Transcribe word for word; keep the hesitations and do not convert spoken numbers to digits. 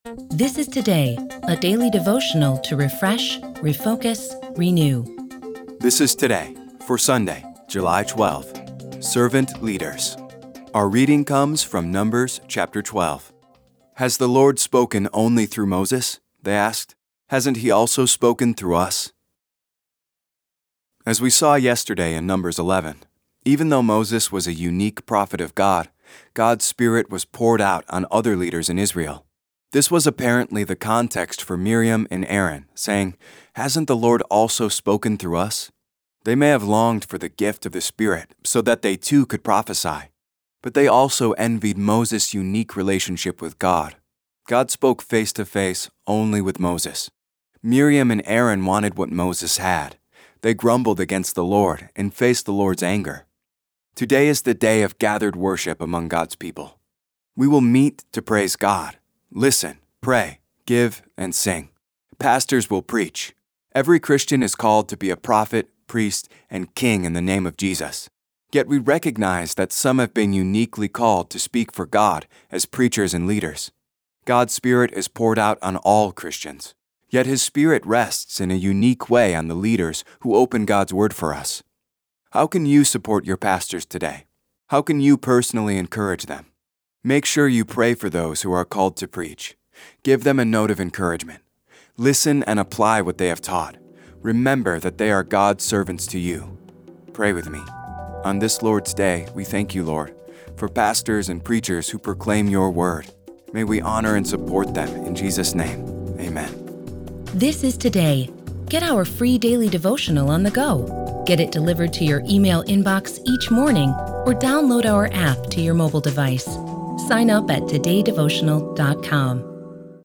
This is Today, a daily devotional to refresh, refocus, renew. This is Today for Sunday, July twelfth. Servant Leaders. Our reading comes from Numbers chapter twelve. Has the Lord spoken only through Moses? They asked. Hasn't he also spoken through us? As we saw yesterday in Numbers eleven, even though Moses was a unique prophet of God, God's Spirit was poured out on other leaders in Israel. This was apparently the context for Miriam and Aaron, saying, "Hasn't the Lord also spoken through us?" They may have longed for the gift of the Spirit so that they too could prophesy, but they also envied Moses' unique relationship with God. God spoke face to face only with Moses. Miriam and Aaron wanted what Moses had. They grumbled against the Lord and faced the Lord's anger. Today is the day of gathered worship among God's people. We will meet to praise God, listen, pray, give, and sing. Pastors will preach. Every Christian is called to be a prophet, priest, and king in the name of Jesus. Yet we recognize that some have been uniquely called to speak for God as preachers and leaders. God's Spirit is poured out on all Christians. Yet His Spirit rests in a unique way on the leaders who open God's Word for us. How can you support your pastors today? How can you personally encourage them? Make sure you pray for those who are called to preach. Give them a note of encouragement. Listen and apply what they have taught. Remember that they are God's servants to you. Pray with me. On this Lord's Day, we thank you, Lord, for pastors and preachers who proclaim your word. May we honor and support them in Jesus' name. Amen. This is Today. Get our free daily devotional on the go. Get it delivered to your email inbox each morning or download our app to your mobile device. Sign up at today devotional dot com.